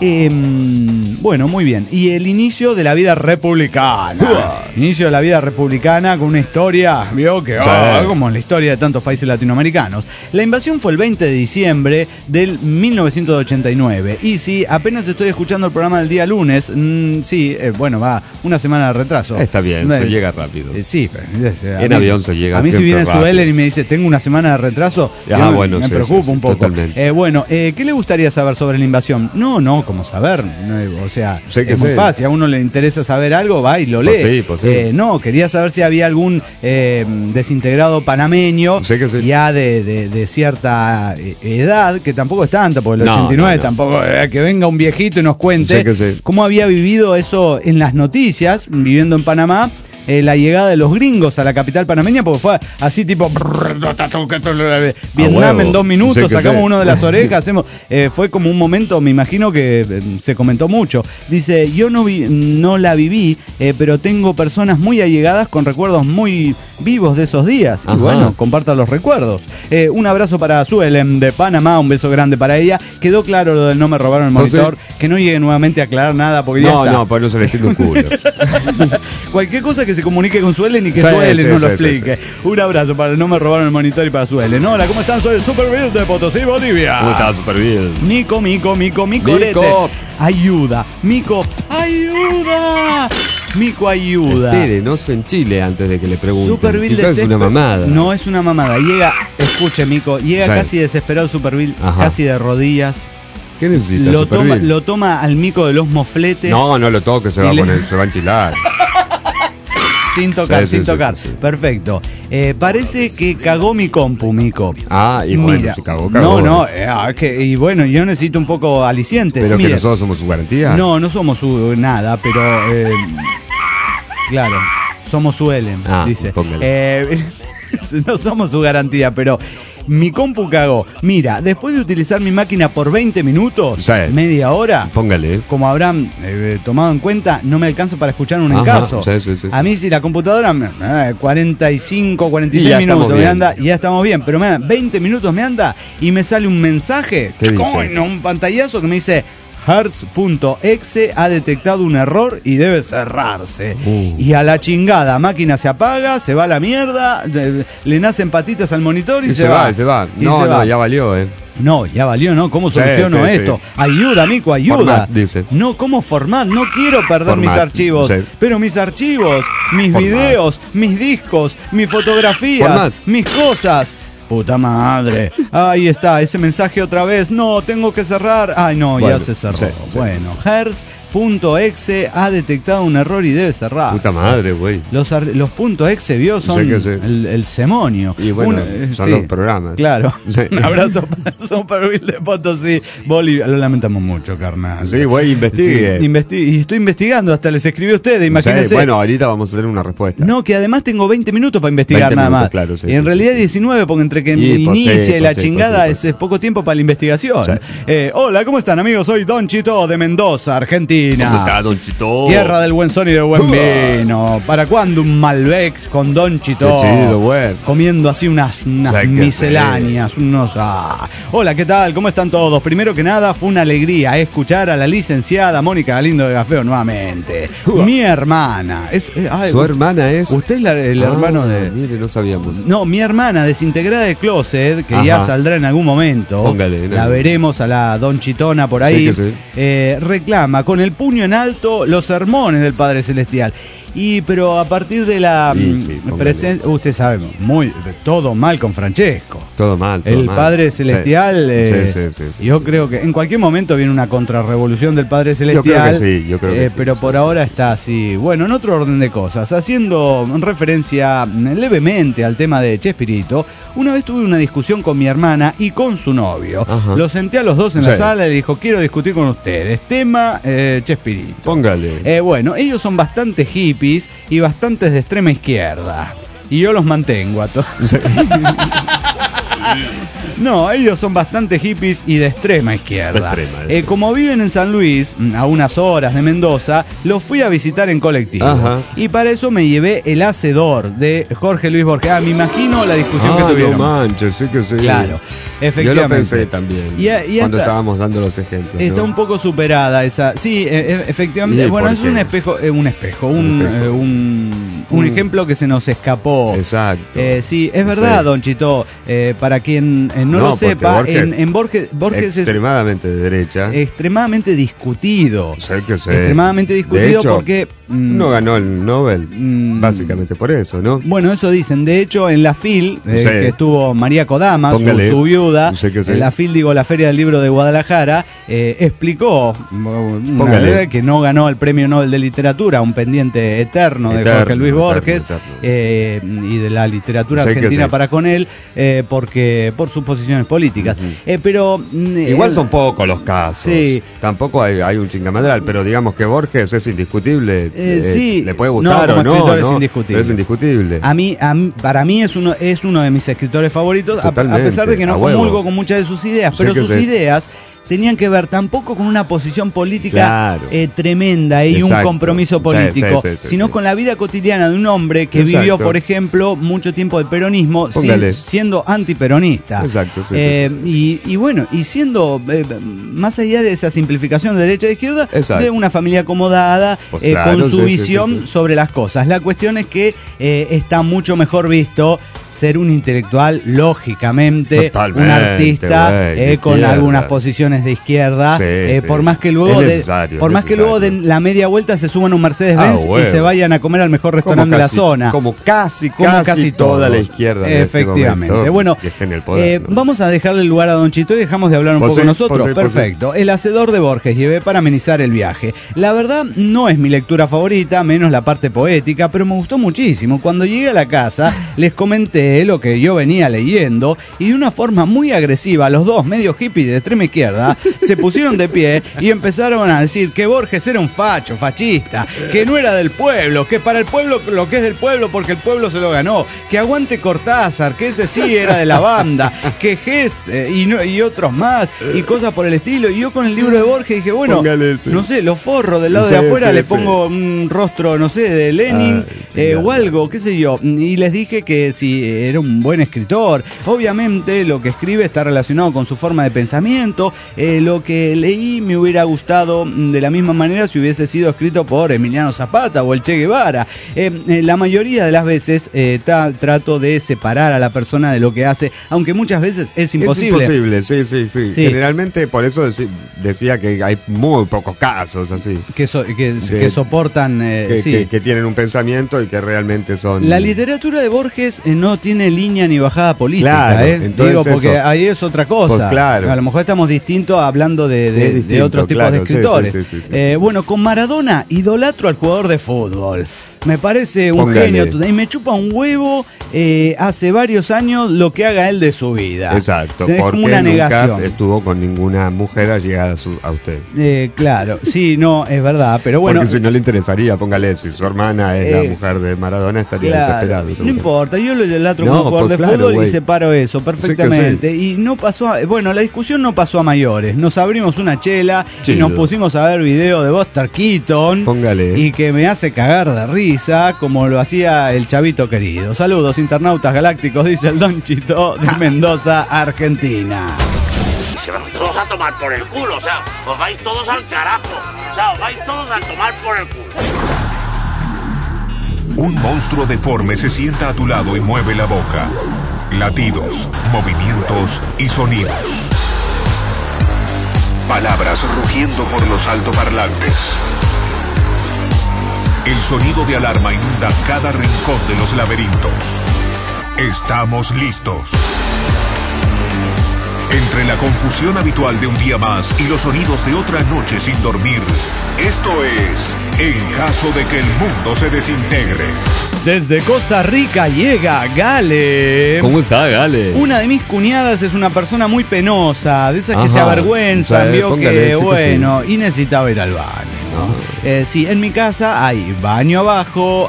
Bueno, muy bien. Y el inicio de la vida republicana. Inicio de la vida republicana con una historia, vio que como en la historia de tantos países latinoamericanos. La invasión fue el 20 de diciembre del 1989. Y sí, apenas estoy escuchando el programa del día lunes. Bueno, va una semana de retraso. Está bien, se llega rápido. Sí, En avión se llega A mí si siempre viene rápido. Suelen y me dice, tengo una semana de retraso, Bueno, me sí, preocupa sí, un poco. totalmente. ¿Qué le gustaría saber sobre la invasión? No, como saber. O sea, Sé que es muy sé. fácil. A uno le interesa saber algo, va y lo lee. Pues sí. No, quería saber si había algún desintegrado panameño Sé que sí. ya de cierta edad, que tampoco es tanta, porque el 89 tampoco, que venga un viejito y nos cuente Sé que sí. cómo había vivido eso en las noticias, viviendo en Panamá. La llegada de los gringos a la capital panameña, porque fue así tipo Vietnam en 2 minutos, Sé que sacamos sé. uno de las orejas, fue como un momento, me imagino que se comentó mucho. Dice, yo no la viví, pero tengo personas muy allegadas con recuerdos muy vivos de esos días. Ajá. Y bueno, compartan los recuerdos. Un abrazo para Suelen de Panamá, un beso grande para ella. Quedó claro lo del no me robaron el Pues monitor, que no llegue nuevamente a aclarar nada, porque ya está. No, pues no se le entiende un culo. Cualquier cosa que se comunique con Suelen y que Sí, Suelen sí, nos lo sí, explique. sí. Un abrazo para el no me robaron el monitor y para Suelen. Hola, ¿cómo están? Soy el Super Bill de Potosí, Bolivia. ¿Cómo está, Super bien? Mico, Mico. ayuda. Mico, ayuda. Mico, ayuda. Espere, no se enchile antes de que le pregunten. Super Bill Quizás es una mamada. No es una mamada. Llega, escuche, Mico, llega Sí. casi desesperado Super Bill, Ajá. casi de rodillas. ¿Qué necesita, Lo Super toma, Bill? lo toma al Mico de los mofletes. No lo toque, se va Y a le- poner, se va a enchilar. sin tocar. Sí. Perfecto. Parece que cagó mi compu, Mico. Ah, y bueno, Mira, si cagó. y bueno, yo necesito un poco alicientes. Pero Mire, que nosotros somos su garantía. no somos nada, pero claro, somos su Ellen, dice. No somos su garantía, pero mi compu cagó. Mira, después de utilizar mi máquina por 20 minutos, Sí. media hora, Póngale. como habrán tomado en cuenta, no me alcanza para escuchar un encaso. Sí. A mí si la computadora 45, 46 ya minutos estamos me bien. anda y ya estamos bien, pero me anda 20 minutos me anda y me sale un mensaje, ¿Qué dice? un pantallazo que me dice Hertz.exe ha detectado un error y debe cerrarse. Y a la chingada, máquina se apaga, se va a la mierda, le nacen patitas al monitor y se va. Y se va. Y No, se va. ya valió, No, ya valió, ¿no? ¿Cómo soluciono sí, esto? sí. Ayuda, Mico, ayuda. Format, dice. No, ¿cómo format? No quiero perder mis archivos. sí. Pero mis archivos, mis Format. videos, mis discos, mis fotografías, Format. mis cosas. Puta madre. Ahí está, ese mensaje otra vez. No, tengo que cerrar. Ay, no, Bueno, ya se cerró. sí. Bueno, Hertz.exe ha detectado un error y debe cerrar. Puta madre, güey. Los .exe, vio, son Sí que sí. el semonio. Y bueno, son los programas. Claro. Sí. Un abrazo para Superville de Potosí, Bolivia. Lo lamentamos mucho, carnal. Sí, güey, investigue. Sí, y estoy investigando, hasta les escribí a ustedes, imagínense. Sí, bueno, ahorita vamos a tener una respuesta. No, que además tengo 20 minutos para investigar 20 nada minutos, más. claro, sí, y en sí, realidad sí. 19, porque entre que Y, pues, inicia sí, y la pues, sí, chingada pues, sí, es poco tiempo para la investigación. Sí. Hola, ¿cómo están, amigos? Soy Don Chito de Mendoza, Argentina. ¿Cómo está, Don Chito? Tierra del buen son y del buen vino. ¿Para cuándo un Malbec con Don Chito? Qué chido, güey. Comiendo así unas ¿Sabes qué? misceláneas, Hola, ¿qué tal? ¿Cómo están todos? Primero que nada, fue una alegría escuchar a la licenciada Mónica Galindo de Gafeo nuevamente. Mi hermana. Su hermana es. Usted es el hermano de... Mire, no sabíamos. No, mi hermana desintegrada de Closet, que ya Ajá. saldrá en algún momento. Póngale, la veremos a la Don Chitona por ahí. Sí que sí. Reclama con el puño en alto los sermones del Padre Celestial. Pero a partir de la presencia, usted sabe, todo mal con Francesco. Todo mal. El mal. Padre Celestial, Sí. yo creo que en cualquier momento viene una contrarrevolución del Padre Celestial. Yo creo que sí. Pero por ahora está así. Bueno, en otro orden de cosas, haciendo referencia levemente al tema de Chespirito, una vez tuve una discusión con mi hermana y con su novio. Ajá. Los senté a los dos en la sala y le dijo, quiero discutir con ustedes. Tema Chespirito. Póngale. Bueno, ellos son bastante hippies y bastantes de extrema izquierda. Y yo los mantengo a todos. No, ellos son bastante hippies y de extrema izquierda. De extrema. Como viven en San Luis, a unas horas de Mendoza, los fui a visitar en colectivo. Ajá. Y para eso me llevé El Hacedor de Jorge Luis Borges. Me imagino la discusión que tuvieron. No manches, sí que sí. Claro, efectivamente. Yo lo pensé también. Y cuando hasta- estábamos dando los ejemplos. Está ¿no? un poco superada esa. Sí, efectivamente. ¿Y Bueno, por es qué? un ejemplo que se nos escapó. Exacto. Sí, es verdad, Sí. Don Chito. Para quien no No, lo porque sepa, Borges Borges es extremadamente de derecha. extremadamente discutido. Sé que sé. Extremadamente discutido De hecho, porque... no ganó el Nobel, básicamente por eso, ¿no? Bueno, eso dicen. De hecho, en la FIL, Sí. que estuvo María Kodama, Póngale. su viuda, Sé que sí. en la FIL, la Feria del Libro de Guadalajara, explicó una Póngale. vez que no ganó el Premio Nobel de Literatura, un pendiente eterno de Eterno, Jorge Luis Borges, eterno. y de la literatura Sé que argentina sí. para con él, porque por sus posiciones políticas. Pero Igual son pocos los casos. Sí. Tampoco hay un chingamadral, pero digamos que Borges es indiscutible. Sí. Le puede gustar como o no, escritor ¿no? es indiscutible. Pero es indiscutible. Para mí es uno de mis escritores favoritos, a Totalmente, pesar de que no a huevo. comulgo con muchas de sus ideas, Sé pero que sus sí. ideas tenían que ver tampoco con una posición política Claro. tremenda y un Exacto. compromiso Sí, político, sí, sí, sino sí. con la vida cotidiana de un hombre que Exacto. vivió, por ejemplo, mucho tiempo del peronismo Póngale. siendo antiperonista. Exacto, sí. Y bueno, y siendo, más allá de esa simplificación de derecha e izquierda, Exacto. de una familia acomodada, Pues claro, con su sí, sí, visión sí, sí. sobre las cosas. La cuestión es que está mucho mejor visto ser un intelectual, lógicamente, Totalmente, un artista güey, con izquierda. algunas posiciones de izquierda, Sí, por sí. más que luego Es de, necesario, por es más que luego de necesario. la media vuelta se suban a un Mercedes-Benz y huevo. se vayan a comer al mejor restaurante de la zona. Como casi Como toda todos. la izquierda. en este Efectivamente. momento, Bueno, que esté en el poder, ¿no? vamos a dejarle el lugar a Don Chito y dejamos de hablar un Pues poco sí, nosotros. pues sí, pues sí. Perfecto. El hacedor de Borges llevé para amenizar el viaje. La verdad no es mi lectura favorita, menos la parte poética, pero me gustó muchísimo. Cuando llegué a la casa les comenté lo que yo venía leyendo y de una forma muy agresiva los dos medio hippies de extrema izquierda se pusieron de pie y empezaron a decir que Borges era un facho, fascista, que no era del pueblo, que para el pueblo lo que es del pueblo porque el pueblo se lo ganó, que aguante Cortázar, que ese sí era de la banda, que Hess y otros más y cosas por el estilo. Y yo con el libro de Borges dije, bueno, Póngale ese. no sé, lo forro del lado Sí, de afuera, sí, le sí. pongo un rostro, no sé, de Lenin o algo, qué sé yo. Y les dije que si era un buen escritor. Obviamente lo que escribe está relacionado con su forma de pensamiento. Lo que leí me hubiera gustado de la misma manera si hubiese sido escrito por Emiliano Zapata o el Che Guevara. La mayoría de las veces trato de separar a la persona de lo que hace, aunque muchas veces es imposible. Es imposible, sí. Generalmente por eso decía que hay muy pocos casos así. Que soportan Que tienen un pensamiento y que realmente son... La literatura de Borges no tiene línea ni bajada política, Claro, entonces digo, porque eso. ahí es otra cosa. Pues claro. A lo mejor estamos distintos hablando de distinto, otros tipos de claro, sí, escritores. sí. Bueno, con Maradona idolatro al jugador de fútbol. Me parece un Póngale. genio y me chupa un huevo hace varios años lo que haga él de su vida. Exacto, Es porque como una nunca negación. estuvo con ninguna mujer allegada a usted. Claro, sí, no, es verdad, pero bueno. Porque si no le interesaría, póngale, si su hermana es la mujer de Maradona, estaría desesperado. No seguro. importa, yo lo idolatro No, como jugador pues de claro, fútbol y güey. separo eso perfectamente. Sí que Y no pasó, bueno, la discusión no pasó a mayores. Nos abrimos una chela y Chido. nos pusimos a ver video de Buster Keaton. Póngale. Y que me hace cagar de risa, como lo hacía el chavito querido. Saludos, internautas galácticos, dice el Don Chito de Mendoza, Argentina. Y se van todos a tomar por el culo, o sea, os vais todos al carajo, o sea, os vais todos a tomar por el culo. Un monstruo deforme se sienta a tu lado y mueve la boca. Latidos, movimientos y sonidos. Palabras rugiendo por los altoparlantes. El sonido de alarma inunda cada rincón de los laberintos. Estamos listos. Entre la confusión habitual de un día más y los sonidos de otra noche sin dormir, esto es En caso de que el mundo se desintegre. Desde Costa Rica llega Gale. ¿Cómo está, Gale? Una de mis cuñadas es una persona muy penosa, de esas que Ajá. se avergüenzan, O sea, vio póngale, que, sí que bueno, y necesitaba ir al baño. Sí, en mi casa hay baño abajo,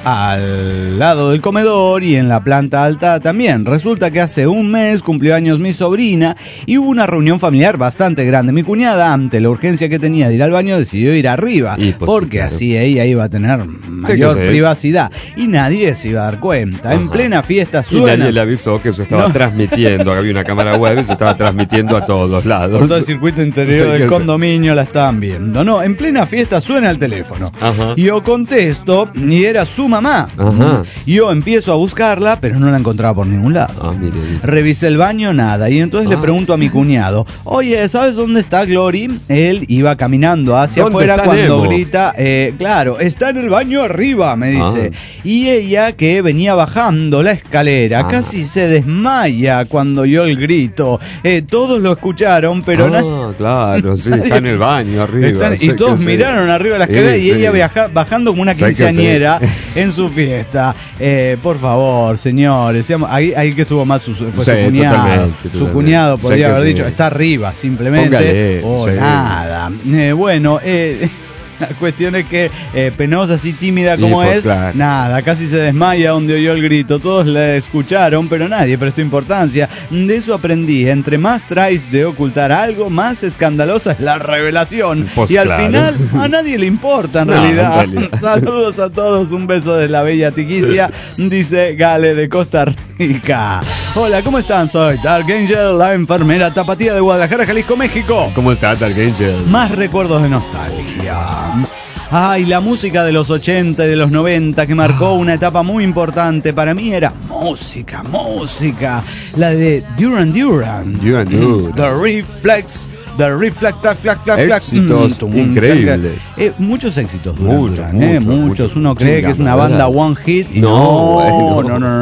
al lado del comedor y en la planta alta también. Resulta que hace un mes cumplió años mi sobrina y hubo una reunión familiar bastante grande. Mi cuñada, ante la urgencia que tenía de ir al baño, decidió ir arriba, Y, pues, porque claro. así ella iba a tener mayor que sí. privacidad y nadie se iba a dar cuenta. En Ajá. plena fiesta Y suena nadie le avisó que se estaba No. transmitiendo, había una cámara web y se estaba transmitiendo a todos los lados. por todo el circuito interior Sí, del que condominio la estaban viendo. No, en plena fiesta suena el teléfono. Ajá. Y yo contesto y era su mamá. Ajá. Y yo empiezo a buscarla, pero no la encontraba por ningún lado. Ah, mire. Revisé el baño, nada. Y entonces le pregunto a mi cuñado, oye, ¿sabes dónde está Glory? Él iba caminando hacia ¿Dónde afuera está cuando Nemo? grita, claro, está en el baño arriba, me dice. Y ella, que venía bajando la escalera, casi se desmaya cuando oyó el grito. Todos lo escucharon, pero Claro, sí, está en el baño arriba. y todos miraron arriba de la escalera y ella bajando como una Sé que sí. quinceañera en su fiesta. Por favor, señores, ahí que estuvo más fue Sí, su cuñado. totalmente. Su cuñado podría Sé que haber sí. dicho, está arriba, simplemente. Póngale, O sí. nada. Bueno, la cuestión es que penosa, así tímida Y, como pues, es, claro. nada, casi se desmaya donde oyó el grito. Todos la escucharon, pero nadie prestó importancia. De eso aprendí. Entre más traes de ocultar algo, más escandalosa es la revelación. Pues, y al claro. final a nadie le importa en No, realidad. en realidad. Saludos a todos, un beso de la bella Tiquicia, dice Gale de Costa Rica. Hola, ¿cómo están? Soy Dark Angel, la enfermera tapatía de Guadalajara, Jalisco, México. ¿Cómo está, Dark Angel? Más recuerdos de nostalgia. Ay, la música de los 80 y de los 90 que marcó una etapa muy importante. Para mí era música. La de Duran Duran. The Reflex. The Reflex, éxitos increíbles. Muchos éxitos Duran Duran, muchos. Uno cree Chinga, que es una banda one hit y no.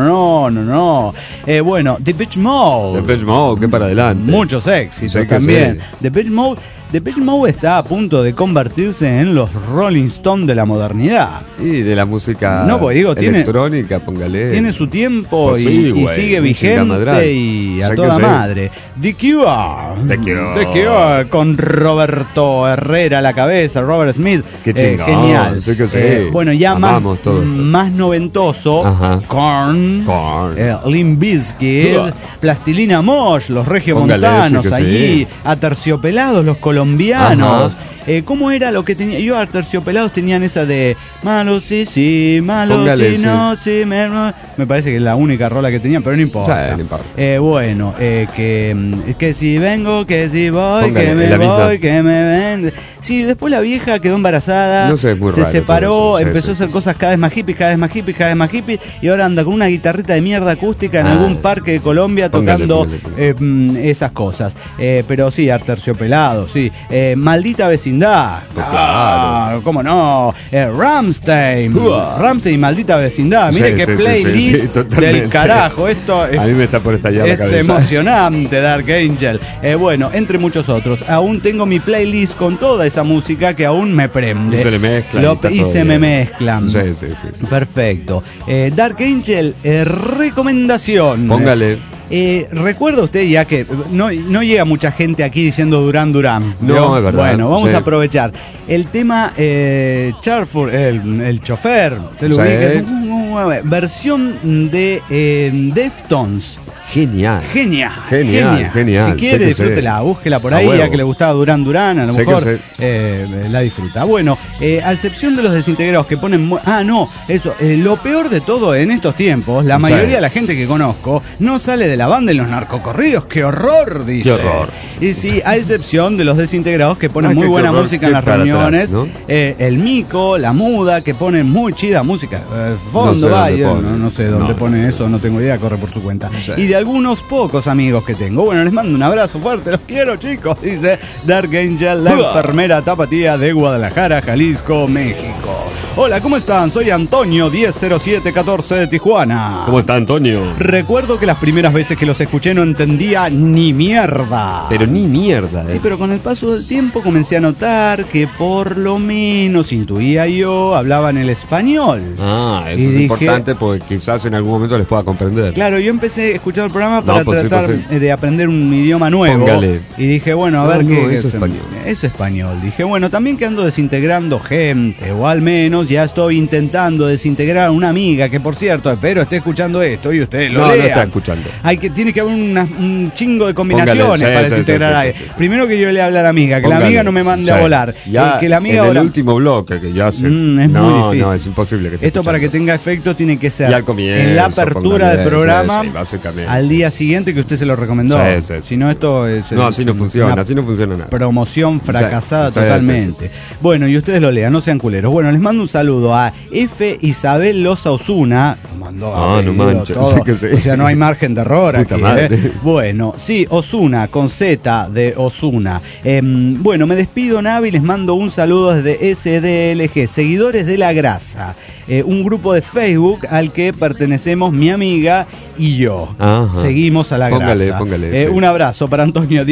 Bueno, Depeche Mode, que para adelante. muchos éxitos Sí, también. sí. Depeche Mode está a punto de convertirse en los Rolling Stones de la modernidad. Y de la música No, pues digo, electrónica, póngale. Tiene su tiempo Pues y, sí, y güey, sigue música madral. vigente y a Sé que toda sí. madre. The Cure, con Roberto Herrera a la cabeza, Robert Smith. Qué chingón, genial. sé que sí. Bueno, ya Amamos todo esto. más noventoso, Ajá. Korn, Limp Bizkit, Plastilina Mosh, los regiomontanos Póngale ese que allí, sí. Aterciopelados, los colombianos. Ajá. ¿Cómo era lo que tenía? Yo, Aterciopelados tenían esa de malos sí, malos Póngale sí, no, sí, me parece que es la única rola que tenían, pero no importa. Sí, no importa. Que si vengo, que si voy, Póngale, que me la misma. voy, que me ven. Sí, después la vieja quedó embarazada, No sé, es muy se raro separó, todo eso, sí, empezó sí. a hacer cosas cada vez más hippies, y ahora anda con una guitarrita de mierda acústica en algún parque de Colombia Póngale, tocando póngale. esas cosas. Pero sí, Aterciopelados, sí. Maldita vecindad. Pues claro. ¿Cómo no? Rammstein y Maldita vecindad. Mire Sí, qué sí, sí, playlist sí, totalmente. del carajo. Esto es, A mí me está por estallar la es cabeza. emocionante, Dark Angel. Bueno, entre muchos otros. Aún tengo mi playlist con toda esa música que aún me prende. Y se le mezclan. está Y todo se me bien. mezclan. Sí. Perfecto. Dark Angel, recomendación. Póngale. Recuerda usted ya que no llega mucha gente aquí diciendo Duran Duran. No, es verdad. Bueno, vamos Sí. a aprovechar. El tema Charfur, el chofer, usted lo Sí. ubica, versión de Deftones. Genial. Genial. Genial. Si quiere, Sé que disfrútela, sé. búsquela por A ahí, huevo. ya que le gustaba Duran Duran, a lo Sé que mejor sé. la disfruta. Bueno, a excepción de los desintegrados que ponen... lo peor de todo en estos tiempos, la mayoría de la gente que conozco no sale de la banda en los narcocorridos. ¡Qué horror!, dice. Qué horror. Y sí, a excepción de los desintegrados que ponen Ay, muy qué buena horror, música en qué las para reuniones. atrás, ¿no? El Mico, la Muda, que ponen muy chida música. Fondo, No sé vaya, dónde pone. no sé dónde No, pone no, eso, no tengo idea, corre por su cuenta. Sí. Y de algunos pocos amigos que tengo. Bueno, les mando un abrazo fuerte, los quiero, chicos, dice Dark Angel, la enfermera tapatía de Guadalajara, Jalisco, México. Hola, ¿cómo están? Soy Antonio, 100714 de Tijuana. ¿Cómo está, Antonio? Recuerdo que las primeras veces que los escuché no entendía ni mierda. Pero ni mierda. Sí, pero con el paso del tiempo comencé a notar que por lo menos intuía yo, hablaban el español. Ah, eso Y es dije- importante porque quizás en algún momento les pueda comprender. Claro, yo empecé a escuchar el programa para pues sí, tratar pues sí. de aprender un idioma nuevo. Póngale. Y dije, bueno, a No, ver no, qué es qué- español. Es español. Dije, bueno, también que ando desintegrando gente, o al menos ya estoy intentando desintegrar a una amiga que, por cierto, espero esté escuchando esto y ustedes lo No, no lean. está escuchando. Tiene que haber un chingo de combinaciones Póngale, sí, para sí, desintegrar sí, a sí, alguien. sí, sí. Primero que yo le hable a la amiga, que Póngale. la amiga no me mande a Sí. volar. Ya Que la amiga en ahora... el último bloque que ya se... es muy no, difícil. no, es imposible que esté Esto para que escuchando. tenga efecto tiene que ser Y al comienzo, en la apertura póngale, del programa sí, básicamente. al día siguiente que usted se lo recomendó. Sí, sí, sí. Si no, esto es... No, así no funciona, una así no funciona nada. promoción fracasada Sí, sí, totalmente. Bueno, y ustedes lo lean, no sean culeros. Bueno, les mando un saludo a F. Isabel Loza Osuna. Mandó Ah, no apellido, manches, todo. sí que sí. O sea, no hay margen de error Puta aquí. madre. Bueno, sí, Osuna, con Z de Osuna. Bueno, me despido, Navi, les mando un saludo desde SDLG, Seguidores de la Grasa. Un grupo de Facebook al que pertenecemos mi amiga y yo. Ajá. Seguimos a la Póngale, grasa. póngale, sí. Un abrazo para Antonio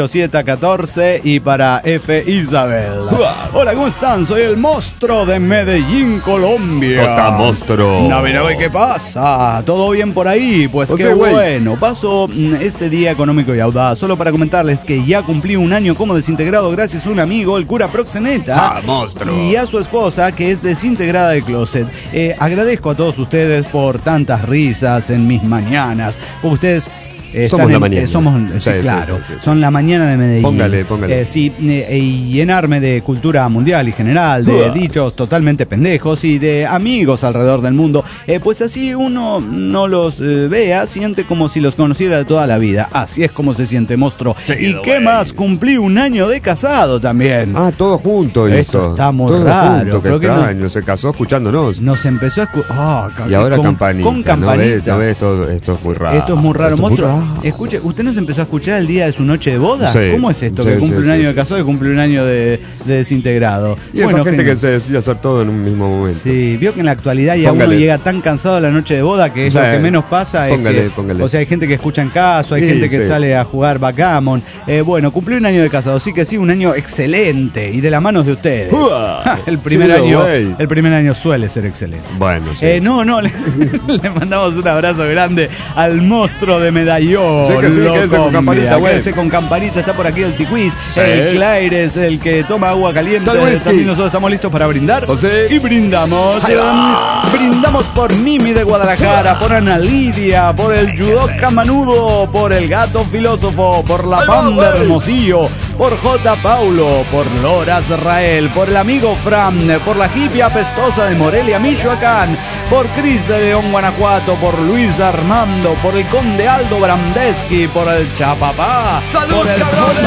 100714 y para F. Isabel. Hola, ¿cómo están? Soy el monstruo de Medellín, Colombia. ¿Cómo está, monstruo? Navi, ¿qué pasa? ¿Todo bien por ahí? Pues O qué sea, güey. bueno. Paso este día económico y audaz solo para comentarles que ya cumplí un año como desintegrado gracias a un amigo, el cura Proxeneta. Ah, monstruo. Y a su esposa, que es desintegrada de closet. Agradezco a todos ustedes por tantas risas en mis mañanas, porque ustedes Somos la mañana. Sí, claro. Sí. Son la mañana de Medellín. Póngale. Sí, y llenarme de cultura mundial y general, de dichos totalmente pendejos y de amigos alrededor del mundo. Pues así uno no los vea, siente como si los conociera de toda la vida. Así es como se siente, monstruo. ¿Y qué más? Cumplí un año de casado también. Ah, todo junto Eso está muy todo raro. Junto, qué extraño. Se casó escuchándonos. Nos empezó a escuchar. Y ahora campanita. Con campanita. ¿No ves? Esto es muy raro. Esto es muy raro. Monstruo, escuche, ¿usted nos empezó a escuchar el día de su noche de boda? Sí, ¿Cómo es esto? sí, Que cumple sí, un año sí. de casado y cumple un año de desintegrado. Y esa gente que se decide hacer todo en un mismo momento. Sí, vio que en la actualidad ya uno llega tan cansado a la noche de boda que es lo que menos pasa. Póngale. O sea, hay gente que escucha en caso, hay Sí, gente que sí. sale a jugar backgammon. Bueno, cumplí un año de casado, sí que sí, un año excelente y de las manos de ustedes. El primer año suele ser excelente. Bueno, sí. Le mandamos un abrazo grande al monstruo de Medallón. Sí que sí, quédese con campanita, güey. Quédese con campanita, está por aquí el Tiquiz, Sí. el Claire es el que toma agua caliente. Está el whisky. También nosotros estamos listos para brindar. José. Y brindamos. Brindamos por Mimi de Guadalajara, por Ana Lidia, por el judoka Manudo, por el gato filósofo, por la Panda Hermosillo, por J. Paulo, por Lora Israel, por el amigo Fran, por la hippie apestosa de Morelia, Michoacán, por Cris de León, Guanajuato, por Luis Armando, por el conde Aldo Brandeski, por el Chapapá, ¡Salud, por el cabrones!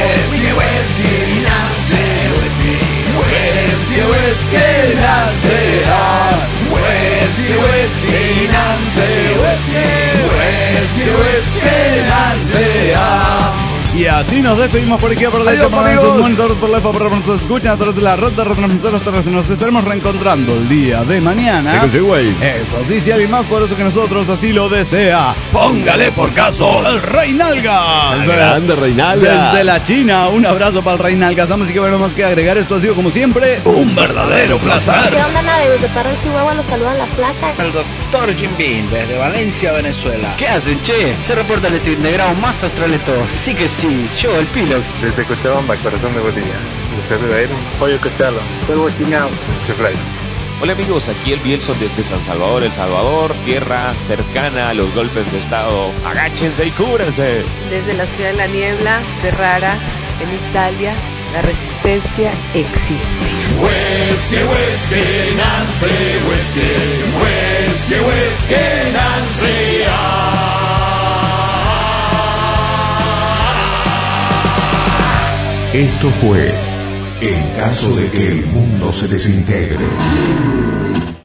Y así nos despedimos por aquí por Adiós, por amigos. sus monitores, por la por nos escuchan a través de la red de retransmisores terrestres. Nos estaremos reencontrando el día de mañana. Sí que sí, güey. Eso sí, si alguien más poderoso que nosotros así lo desea, Póngale por caso. el Rey Nalgas. Grande Reinalda. Desde la China, un abrazo para el Rey Nalgas. Damos y que bueno más que agregar. Esto ha sido como siempre Un verdadero placer. ¿Qué onda, nave? Desde Parral, Chihuahua, los saludan la flaca. El doctor Jim Beam desde Valencia, Venezuela. ¿Qué hacen, che? Se reporta el desintegrado más austral de todos. Sí que sí, yo, el Pilox. Desde Cochabamba, corazón de Bolivia. Les saluda Aaron, Pollo Cochabamba. Fuego Chinao. Chefray. Hola amigos, aquí el Bielson desde San Salvador, El Salvador, tierra cercana a los golpes de estado. Agáchense y cúbranse. Desde la ciudad de la niebla, Ferrara, en Italia, la resistencia existe. Whiskey, Nancy, whiskey, Nancy. Esto fue En caso de que el mundo se desintegre.